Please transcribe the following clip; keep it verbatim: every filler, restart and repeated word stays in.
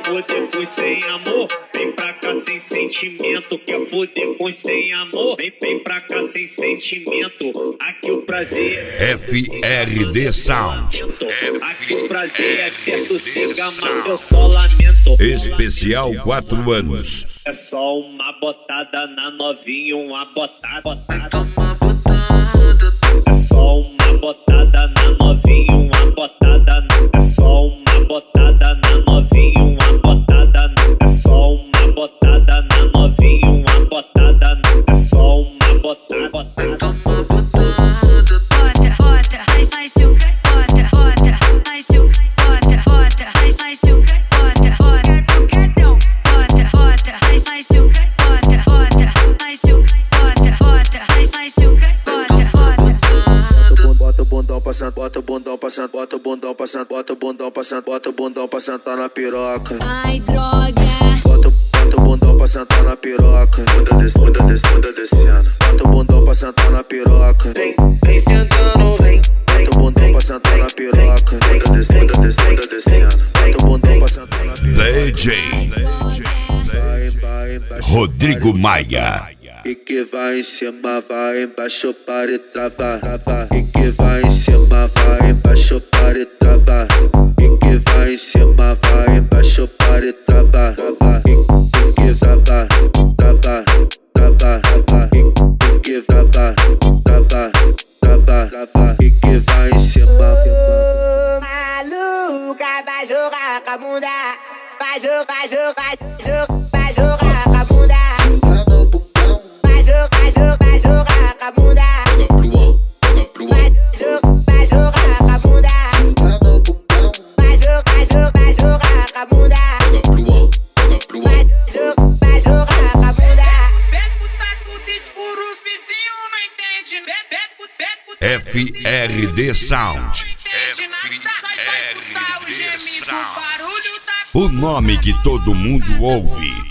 foder com sem amor, vem pra cá sem sentimento. Quer foder com sem amor, vem, vem pra cá sem sentimento. Aqui o prazer é F R D Sound. Aqui o prazer é certo, siga, mas eu só lamento. Especial quatro anos. É só uma botada na novinha, uma botada, botada. É só uma botada na novinha, uma botada. É só uma botada na novinha, uma botada. É só uma botada na novinha, uma botada. É só uma botada, botada. Bota o bundão pra sentar, bota o bundão pra sentar, bota o bundão pra sentar, bota o bundão pra sentar na piroca. Ai, droga. Bota, bota o bundão pra sentar na piroca. Muda desse, muda desse, muda descendo. Bota o bundão pra sentar na piroca. Vem, vem sentando, vem. Bota o bundão pra sentar na piroca. Muda desse, muda desse, muda descendo. Bota o bundão pra sentar na piroca. D J Rodrigo Maia. E que vai em cima, vai embaixo para e trava, trava. E que vai em cima, vai embaixo para e trava. E que vai em cima, vai embaixo para e trava, trava. E que trava, trava, trava, trava. E que trava, trava, trava, trava. E que vai em cima. Maluca, vai jogar com a bunda. Vai jogar, vai jogar, vai jogar, vai jogar com a bunda. F R D Sound. F R D Sound. O nome que todo mundo ouve.